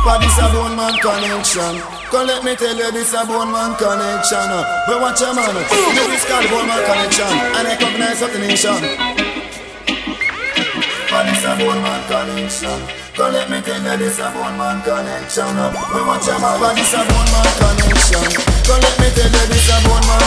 But this a bone man connection. Come let me tell you this a bone man connection. But watch your man, this is called bone man connection. And I recognize of the nation. But this a bone man connection. Come let me tell you this a bone man connection. But watch your man, but this a bone man connection. Come let me tell you this a bone man